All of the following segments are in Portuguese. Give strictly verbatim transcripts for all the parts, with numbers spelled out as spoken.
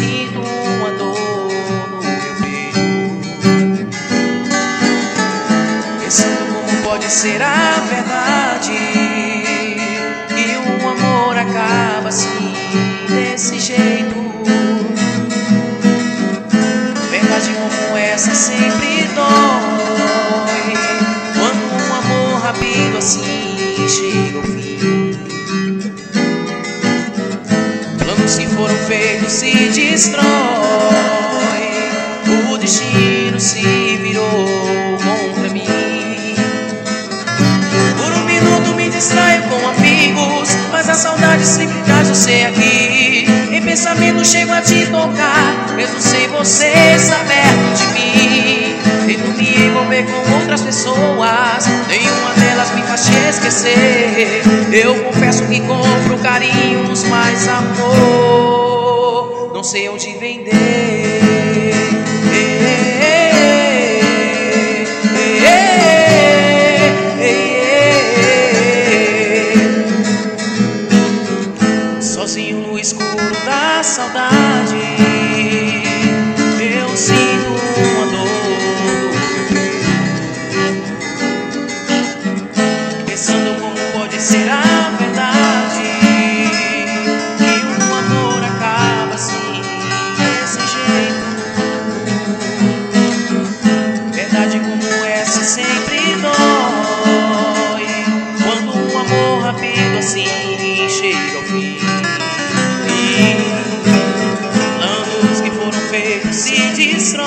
sinto uma dor no meu peito, pensando como pode ser a verdade, que um amor acaba assim, desse jeito. Verdade como essa sempre dói, quando um amor rápido assim chega ao fim. Planos que foram feitos se destrói, o destino se virou contra mim. Por um minuto me distraio com amigos, mas a saudade sempre traz você aqui. Em pensamento chego a te tocar, mesmo sem você estar perto de mim. Tento me envolver com outras pessoas, nenhuma delas me faz te esquecer. Eu confesso que compro carinhos, mas amor não sei onde vender. Sozinho no escuro da saudade, eu sinto uma dor no meu peito, pensando como pode ser a verdade, que um amor acaba assim, desse jeito. Verdade como essa sempre dói, quando um amor rápido assim chega ao fim. Planos que foram feitos se destrói,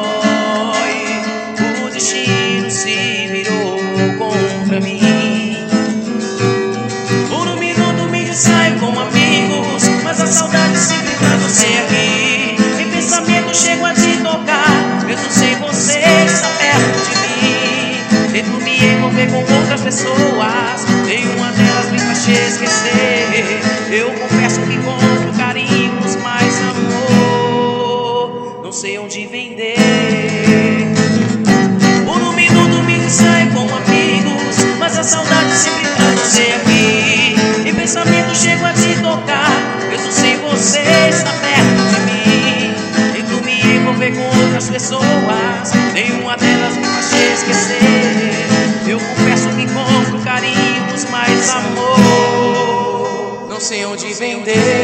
o destino se virou contra mim. Por um minuto me distraio com amigos, mas a saudade sempre traz você aqui. Em pensamento chego a te tocar, mesmo sem você estar perto de mim. Tento me envolver com outras pessoas, nenhuma delas me faz te esquecer. Eu confesso que compro carinhos, mas amor não sei onde vender. Por um minuto me distraio com amigos, mas a saudade sempre traz você aqui. Em pensamento chego a te tocar, mesmo sem você estar perto de mim. Tento me envolver com outras pessoas, nenhuma delas me faz te esquecer. Eu confesso que compro carinhos, mas amor não sei onde vender.